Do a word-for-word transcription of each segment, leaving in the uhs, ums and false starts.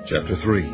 Chapter three.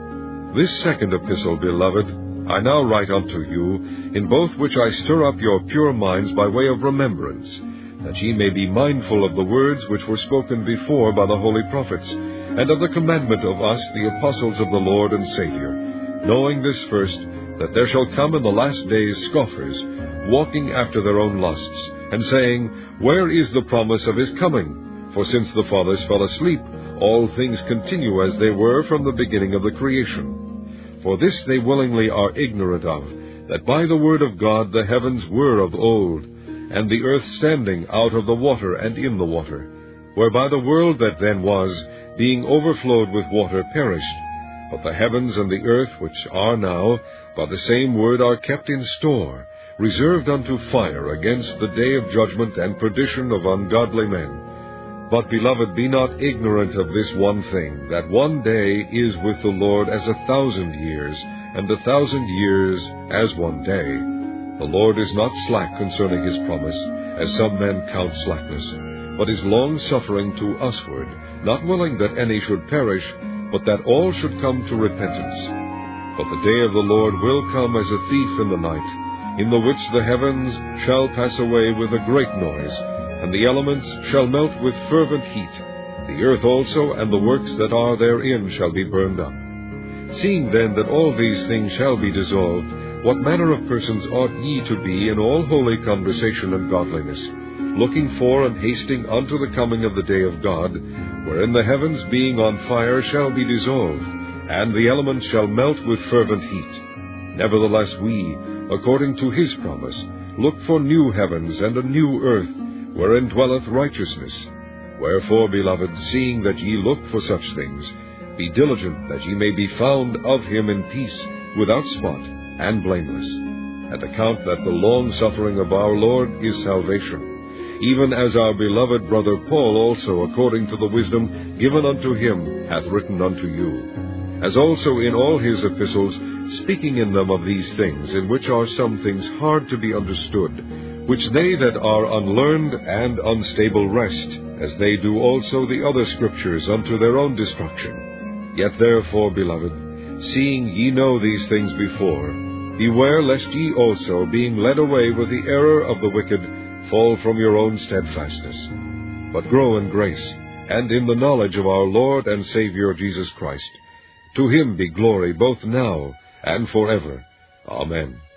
This second epistle, beloved, I now write unto you, in both which I stir up your pure minds by way of remembrance, that ye may be mindful of the words which were spoken before by the holy prophets, and of the commandment of us, the apostles of the Lord and Savior, knowing this first, that there shall come in the last days scoffers, walking after their own lusts, and saying, Where is the promise of his coming? For since the fathers fell asleep, all things continue as they were from the beginning of the creation. For this they willingly are ignorant of, that by the word of God the heavens were of old, and the earth standing out of the water and in the water, whereby the world that then was, being overflowed with water, perished. But the heavens and the earth which are now, by the same word are kept in store, reserved unto fire against the day of judgment and perdition of ungodly men. But, beloved, be not ignorant of this one thing, that one day is with the Lord as a thousand years, and a thousand years as one day. The Lord is not slack concerning his promise, as some men count slackness, but is long-suffering to usward, not willing that any should perish, but that all should come to repentance. But the day of the Lord will come as a thief in the night, in the which the heavens shall pass away with a great noise, and the elements shall melt with fervent heat. The earth also and the works that are therein shall be burned up. Seeing then that all these things shall be dissolved, what manner of persons ought ye to be in all holy conversation and godliness, looking for and hasting unto the coming of the day of God, wherein the heavens being on fire shall be dissolved, and the elements shall melt with fervent heat? Nevertheless we, according to his promise, look for new heavens and a new earth, wherein dwelleth righteousness. Wherefore, beloved, seeing that ye look for such things, be diligent that ye may be found of him in peace, without spot, and blameless. And account that the long-suffering of our Lord is salvation, even as our beloved brother Paul also, according to the wisdom given unto him, hath written unto you, as also in all his epistles, speaking in them of these things, in which are some things hard to be understood, which they that are unlearned and unstable wrest, as they do also the other scriptures unto their own destruction. Yet therefore, beloved, seeing ye know these things before, beware lest ye also, being led away with the error of the wicked, fall from your own steadfastness. But grow in grace, and in the knowledge of our Lord and Savior Jesus Christ. To him be glory both now and forever. Amen.